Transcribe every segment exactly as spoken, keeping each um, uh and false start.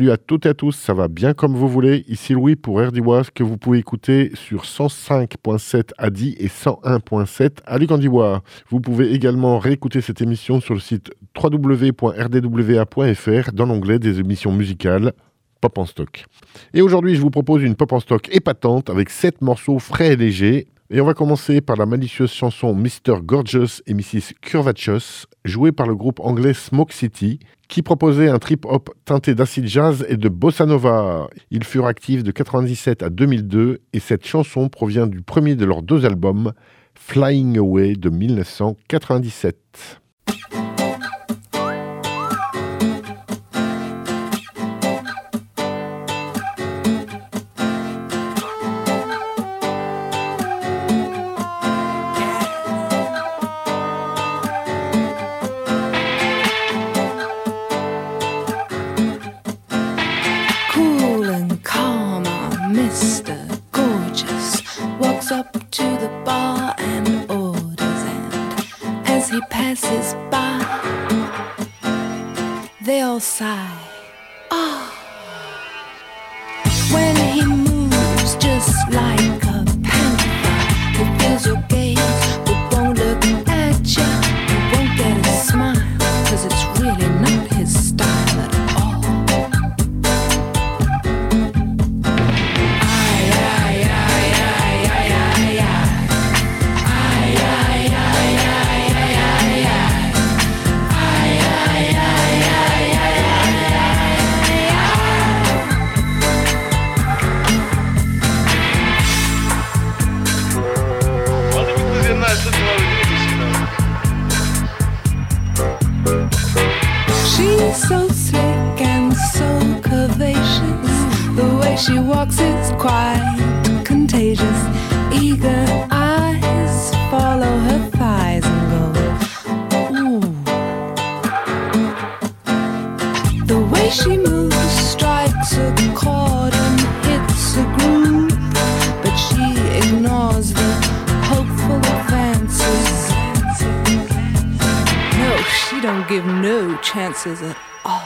Salut à toutes et à tous, ça va bien comme vous voulez. Ici Louis pour R D W A S que vous pouvez écouter sur cent cinq virgule sept à Die et cent un virgule sept à Lugandiwa. Vous pouvez également réécouter cette émission sur le site w w w point r d w a point f r dans l'onglet des émissions musicales Pop en stock. Et aujourd'hui, je vous propose une pop en stock épatante avec sept morceaux frais et légers. Et on va commencer par la malicieuse chanson mister Gorgeous et missus Curvaceous, jouée par le groupe anglais Smoke City, qui proposait un trip-hop teinté d'acid jazz et de bossa nova. Ils furent actifs de quatre-vingt-dix-sept à deux mille deux et cette chanson provient du premier de leurs deux albums, Flying Away de dix-neuf cent quatre-vingt-dix-sept. Chances at all.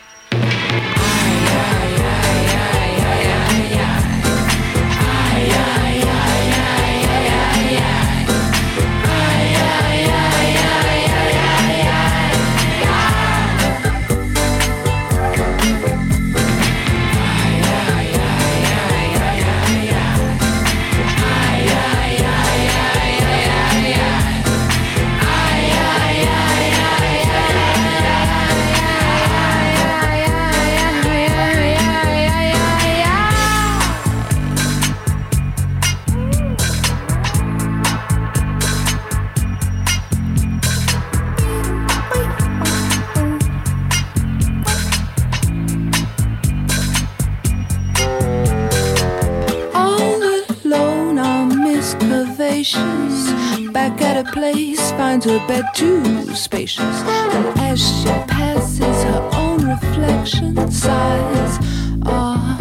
Back at a place, finds her bed too spacious, and as she passes, her own reflection sighs. Ah,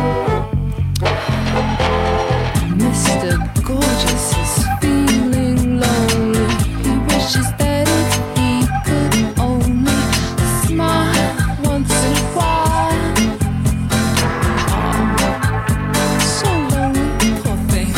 Mister Gorgeous is feeling lonely. He wishes that if he could only smile once in a while. Oh, so lonely, poor thing.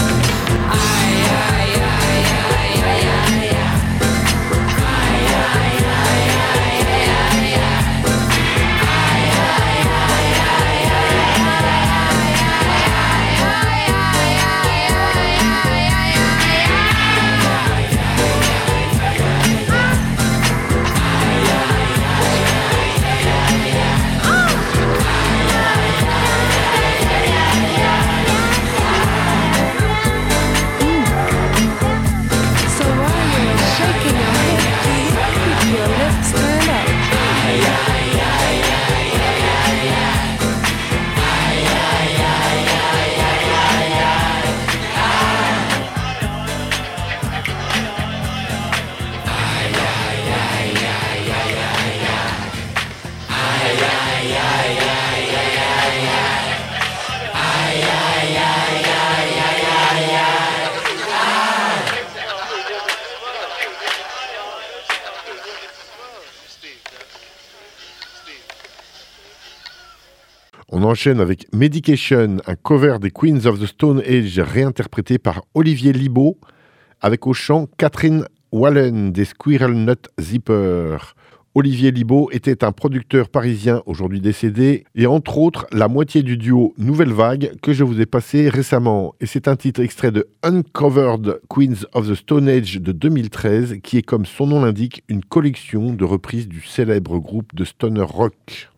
enchaîne avec Medication, un cover des Queens of the Stone Age réinterprété par Olivier Libaud, avec au chant Catherine Wallen des Squirrel Nut Zipper. Olivier Libaud était un producteur parisien aujourd'hui décédé et entre autres la moitié du duo Nouvelle Vague que je vous ai passé récemment. Et c'est un titre extrait de Uncovered Queens of the Stone Age de deux mille treize qui est, comme son nom l'indique, une collection de reprises du célèbre groupe de stoner rock.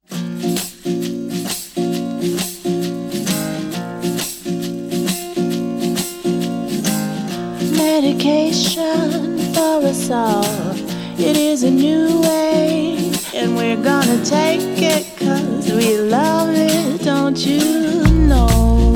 Medication for us all. It is a new way, and we're gonna take it 'cause we love it, don't you know?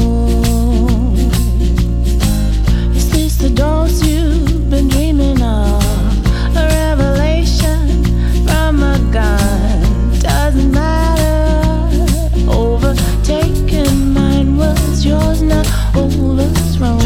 Is this the dose you've been dreaming of? A revelation from a gun? Doesn't matter. Overtaken, mine was yours, now all is wrong.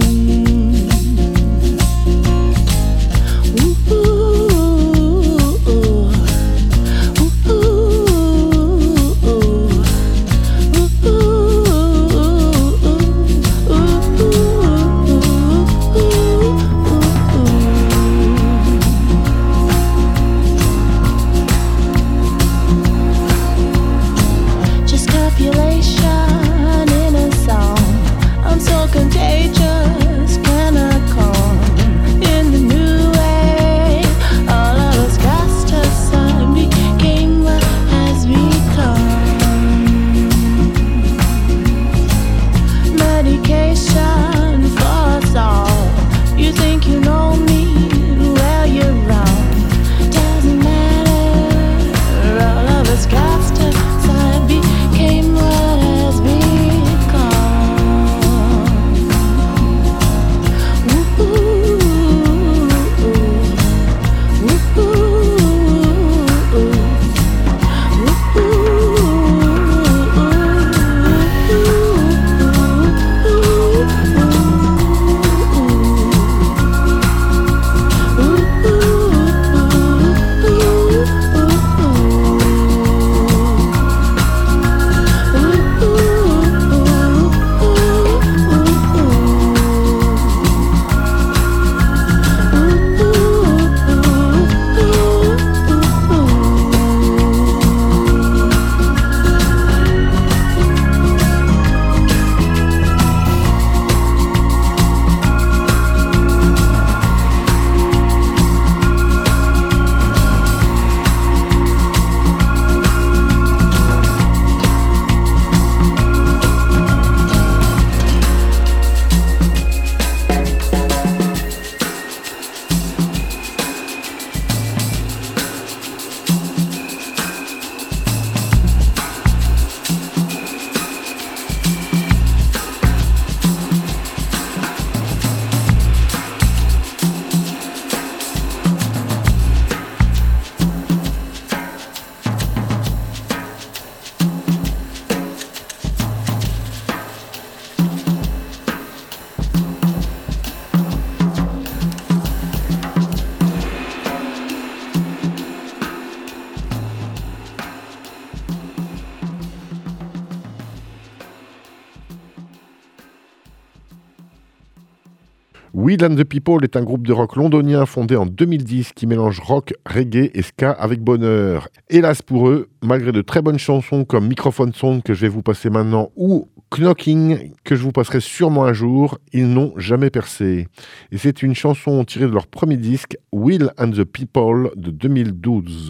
Will and the People est un groupe de rock londonien fondé en deux mille dix qui mélange rock, reggae et ska avec bonheur. Hélas pour eux, malgré de très bonnes chansons comme Microphone Song que je vais vous passer maintenant ou Knocking que je vous passerai sûrement un jour, ils n'ont jamais percé. Et c'est une chanson tirée de leur premier disque Will and the People de deux mille douze.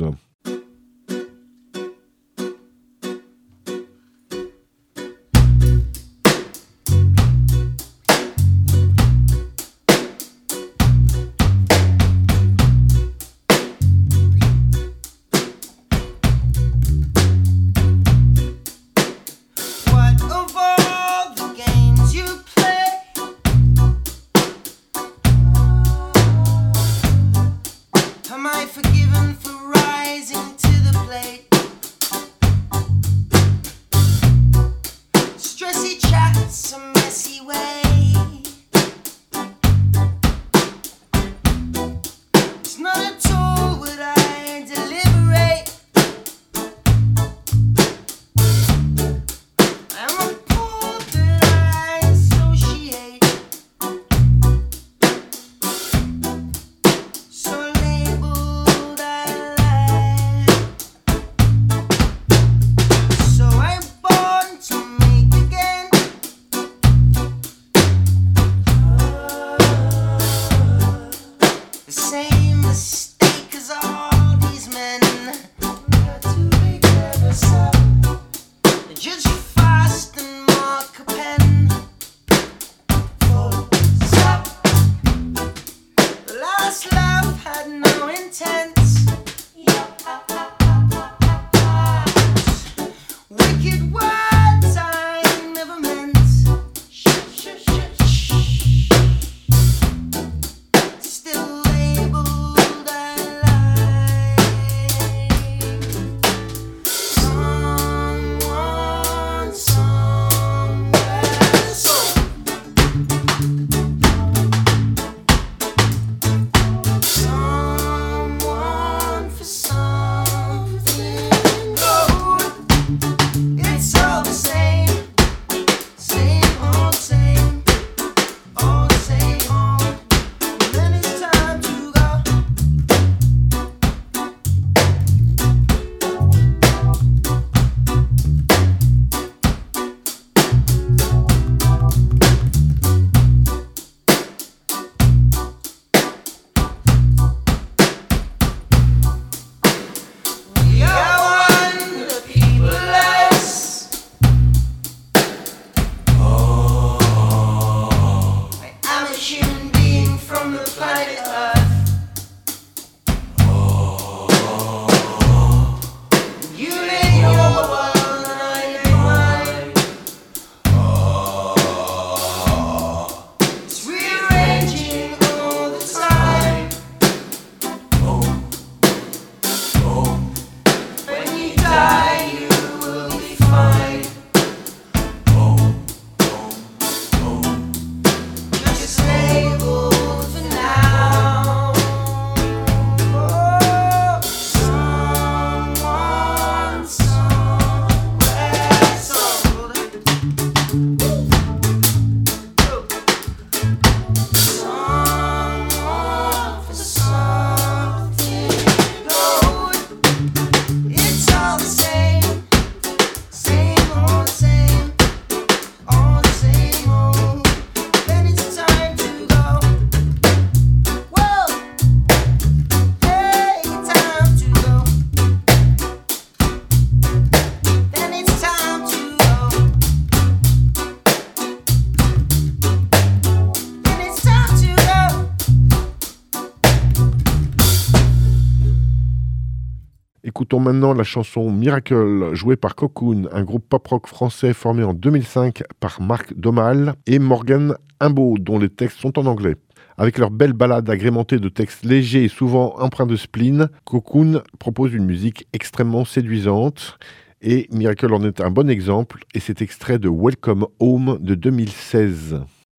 Am I forgiven for rising? Écoutons maintenant la chanson Miracle, jouée par Cocoon, un groupe pop-rock français formé en deux mille cinq par Marc Domal et Morgan Imbaud, dont les textes sont en anglais. Avec leur belle ballade agrémentée de textes légers et souvent empreints de spleen, Cocoon propose une musique extrêmement séduisante. Et Miracle en est un bon exemple, et cet extrait de Welcome Home de deux mille seize.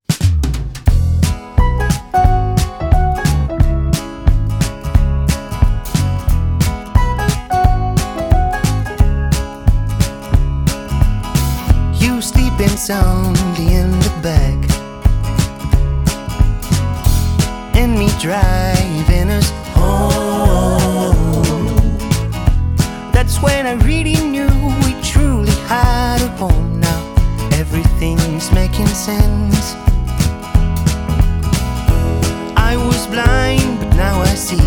You sleeping soundly in the back, and me driving us home. That's when I really knew we truly had a home. Now everything's making sense. I was blind, but now I see.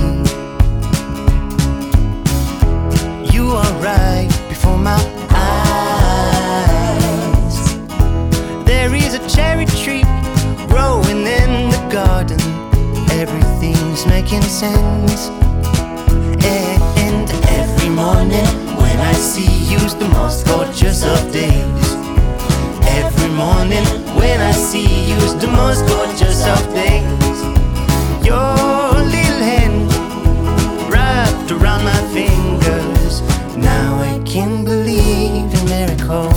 You are right before my eyes. There is a cherry tree growing in the garden. Everything's making sense. And every morning when I see you's the most gorgeous of days. Every morning when I see you's the most gorgeous of days. Your little hand wrapped around my fingers. Now I can believe in miracles.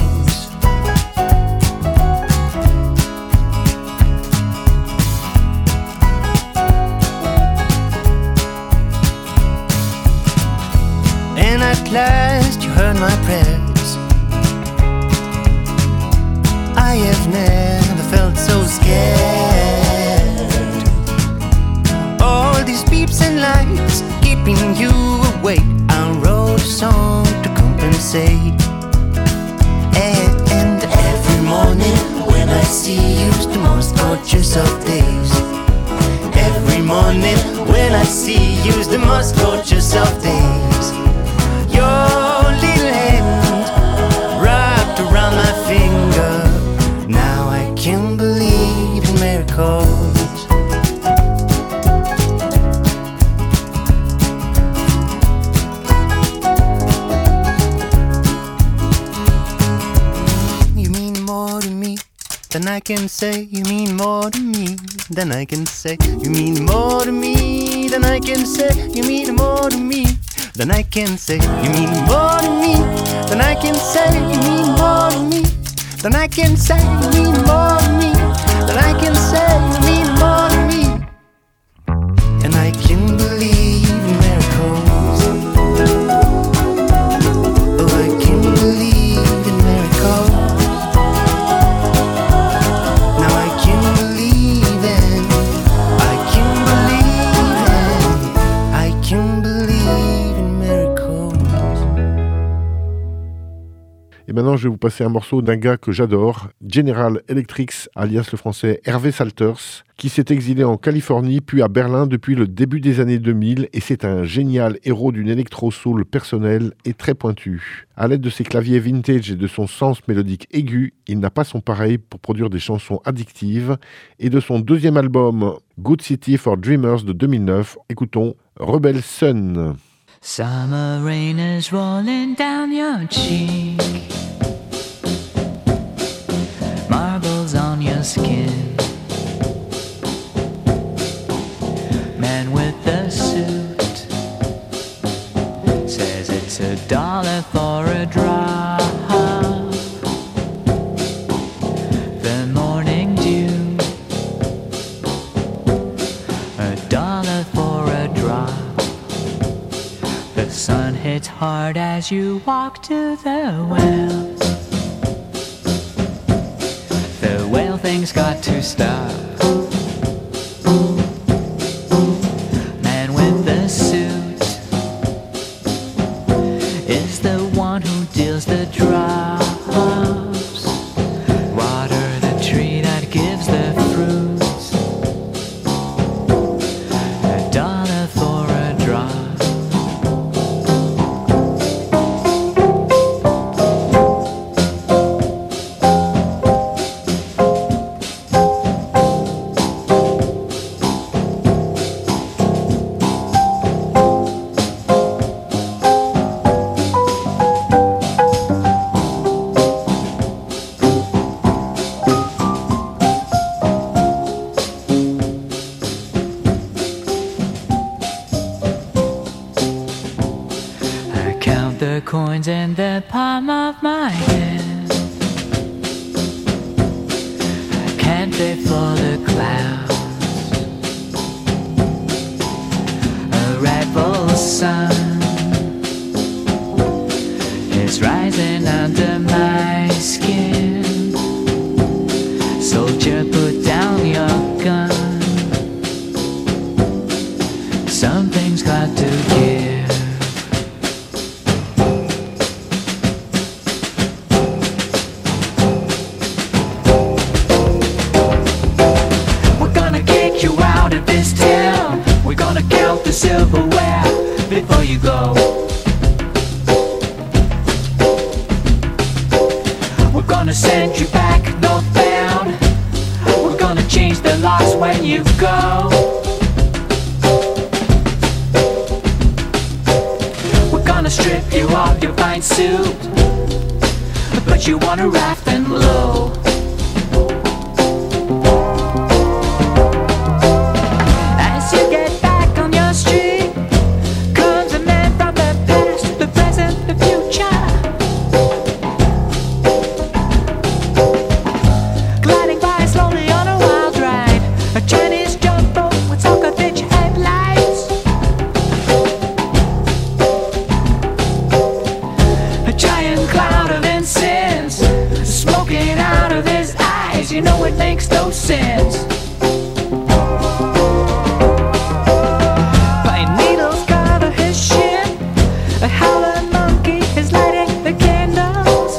At last you heard my prayers. I have never felt so scared. All these beeps and lights keeping you awake. I wrote a song to compensate. And, and every morning when I see you's the most gorgeous of days. Every morning when I see you's the most gorgeous of days. Your little hand wrapped around my finger. Now I can believe in miracles. You mean more to me than I can say. You mean more to me than I can say. You mean more to me than I can say. You mean more to me than I can say. You mean more to me than I can say. You mean more to me than I can say. You mean more to me than I can say. You mean more to me. And I can believe in miracles. Oh, I can believe in miracles. Now I can believe in. I can believe in. I can believe in miracles. Et maintenant, je vais vous passer un morceau d'un gars que j'adore, General Electric, alias le français Hervé Salters, qui s'est exilé en Californie puis à Berlin depuis le début des années deux mille, et c'est un génial héros d'une électro-soul personnelle et très pointue. À l'aide de ses claviers vintage et de son sens mélodique aigu, il n'a pas son pareil pour produire des chansons addictives. Et de son deuxième album, Good City for Dreamers de deux mille neuf, écoutons Rebel Sun. Summer rain is rolling down your cheek, marbles on your skin. Man with the suit says it's a dollar for a drop. The morning dew, a dollar for a drop. The sun hits hard as you walk to the well. The whale thing's got to stop. Man with the suit is the one who deals the drops. Water the tree that gives the fruits. A dollar for a drop. coins in the palm of my hand. Can't they for the clouds? A red bull sun is rising under my skin. Soldier, put down your gun. Something's got to give. We're gonna kick you out of this town. We're gonna count the silverware before you go. We're gonna send you back northbound. We're gonna change the locks when you go. We're gonna strip you of your fine suit, put you on a raft and low. As you get back on your street, comes a man from the past, the present, the future. Gliding by slowly on a wild ride, a Chinese jumbo with soccer pitch headlights. A giant cloud of incense smoking out of his eyes. You know it makes no sense. Pine needles cover his shin. A howler monkey is lighting the candles.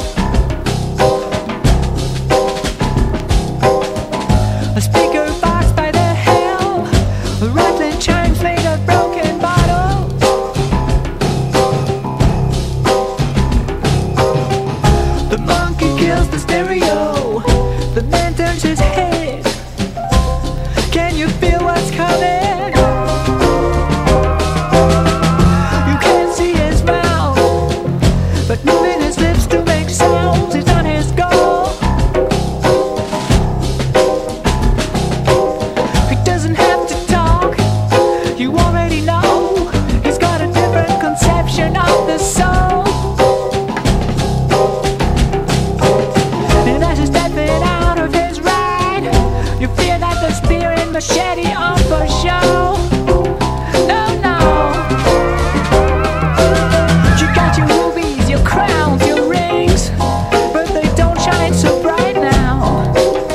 A speaker box by the hill, rattling chimes made of broken bottles. The monkey kills the stereo. The man turns his head. Can you feel what's coming? You can't see his mouth, but moving his lips to make sounds. He's on his goal. He doesn't have to talk. You already know. He's got a different conception of the soul. And as he's stepping out of his ride, you feel like the spear and machete on for show. No, no. You got your rubies, your crowns, your rings, but they don't shine so bright now.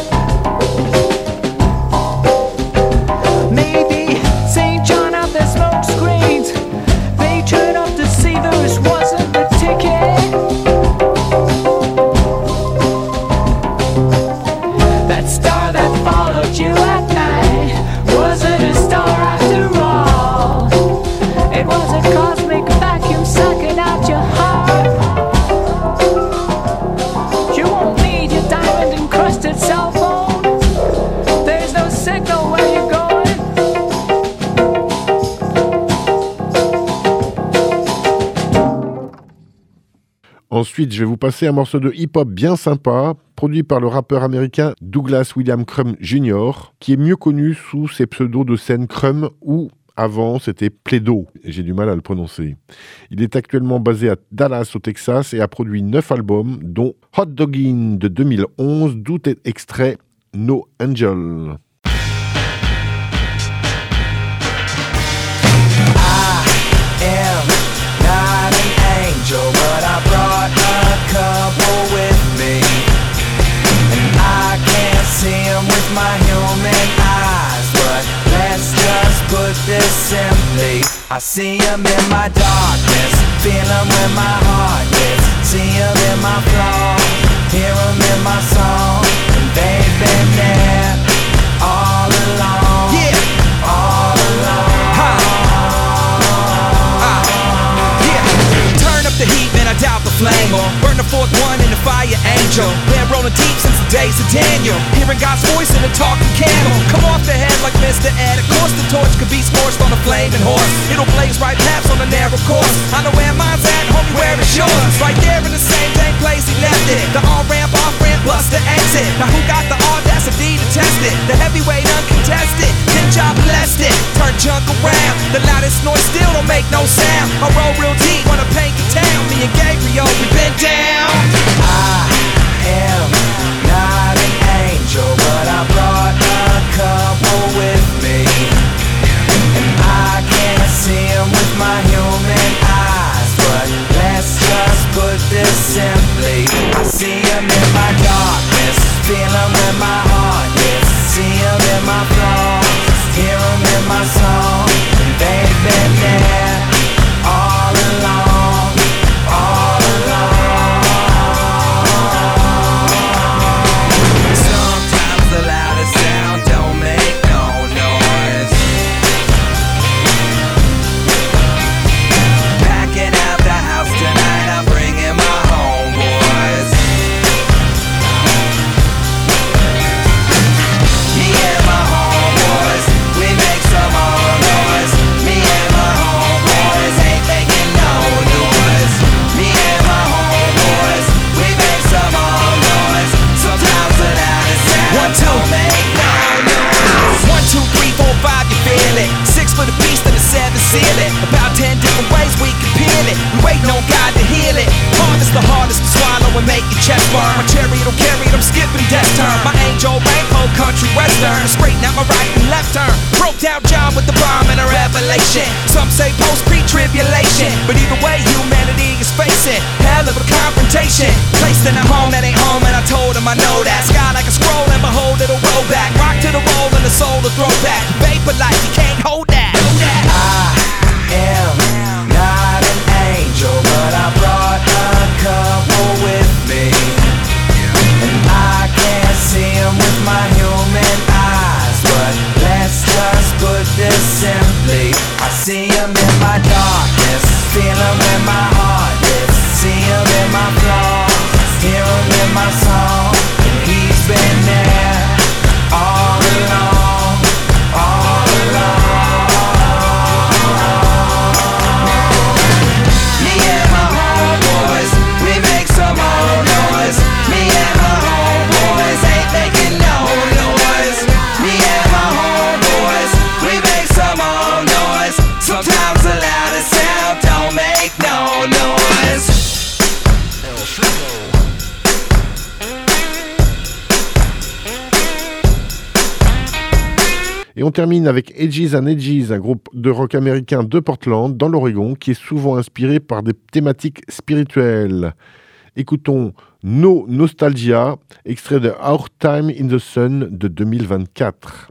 Maybe Saint John of the smoke screens, patron of deceivers, wasn't the ticket. That star that followed you at night wasn't a star after all. It was a cosmic vacuum sucking out your heart. You won't need your diamond encrusted cell phone. There's no signal where you're going. Ensuite, je vais vous passer un morceau de hip-hop bien sympa, produit par le rappeur américain Douglas William Crum Junior, qui est mieux connu sous ses pseudos de scène Crum ou, avant, c'était Plédo. J'ai du mal à le prononcer. Il est actuellement basé à Dallas, au Texas, et a produit neuf albums, dont Hot Doggin de deux mille onze, d'où est extrait No Angel. am not an angel, but I brought a couple with me, and I can't see them with my human eyes, but let's just put this simply: I see them in my darkness, feel them when my heart gets, see them in my flaws, hear them in my song, and they've been there all along. Yeah, all along. The heat, man, I doubt the flame, or burn the fourth one in the fire angel. Been rolling deep since the days of Daniel, hearing God's voice in a talking camel. Come off the head like Mister Ed. Of course the torch could be scorched on a flaming horse. It'll blaze right paths on a narrow course. I know where mine's at, homie, where is yours? Right there in the same dang place he left it. The on-ramp, off-ramp, plus the exit. Now who got the audacity to test it? The heavyweight uncontested, then job blessed it. Turn junk around, the loudest noise still don't make no sound. I roll real deep, wanna paint the town. Me and Gabe you feel it. Six for the beast and the seven seal it. About ten different ways we can peel it. We waiting on God to heal it. Hardest the hardest to swallow and make your chest burn. My chariot don't carry it, I'm skipping death turn. My angel rainbow country western. Straighten out my right and left turn. Broke down John with the bomb and a revelation. Some say post pre-tribulation, but either way humanity is facing hell of a confrontation. Placed in a home that ain't home, and I told him I know that. Sky like a scroll and behold it'll roll back. Rock to the roll and the soul to throw back. Vapor like you can't hold that. I am not an angel, but I brought a couple with me. And I can't see them with my human eyes, but let's just put this simply. I see them in my darkness, feel them in my heartness, see them in my flaws, hear them in my song. And he's been there all along, all along. Me and my homeboys, we make some old noise. Me and my homeboys ain't making no noise. Me and my homeboys, we make some old noise. Sometimes the loudest sound don't make no noise. Et on termine avec Edges and Edges, un groupe de rock américain de Portland, dans l'Oregon, qui est souvent inspiré par des thématiques spirituelles. Écoutons No Nostalgia, extrait de Our Time in the Sun de deux mille vingt-quatre.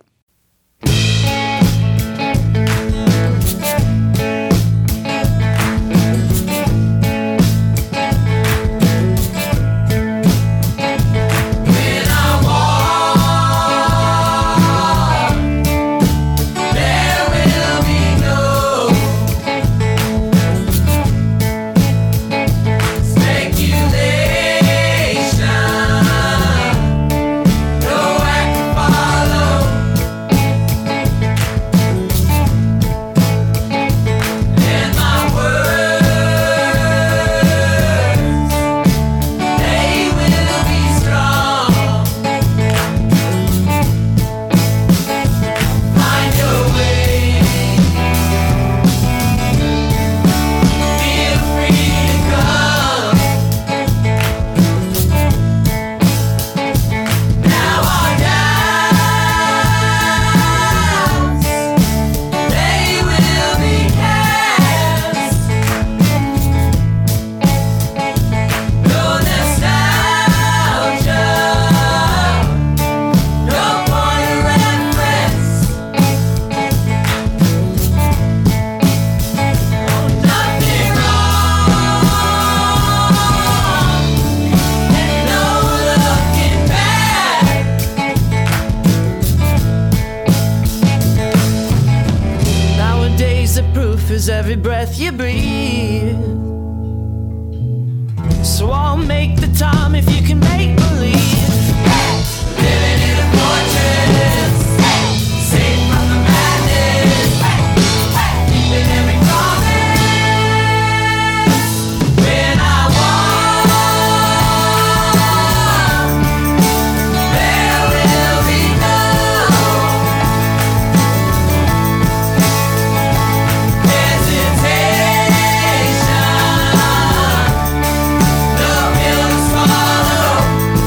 Every breath you breathe. So I'll make the time if you can make believe. Living in a fortress, safe from the madness, keeping every promise. When I walk, there will be no hesitation, no hill to swallow.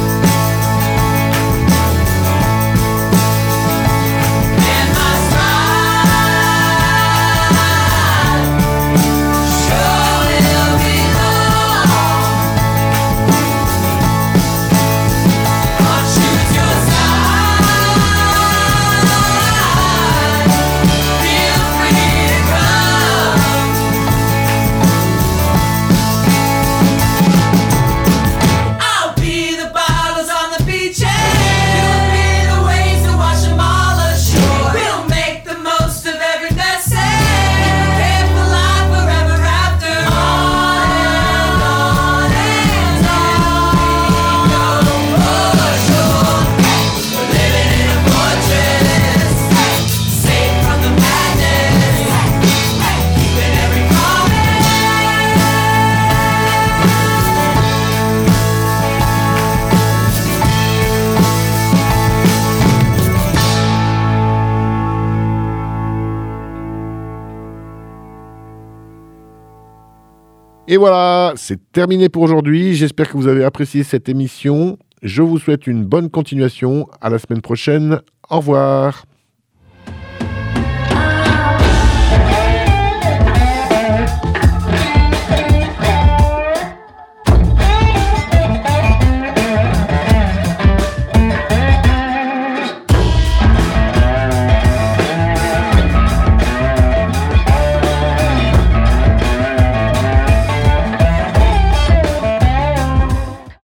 Et voilà, c'est terminé pour aujourd'hui. J'espère que vous avez apprécié cette émission. Je vous souhaite une bonne continuation. À la semaine prochaine. Au revoir.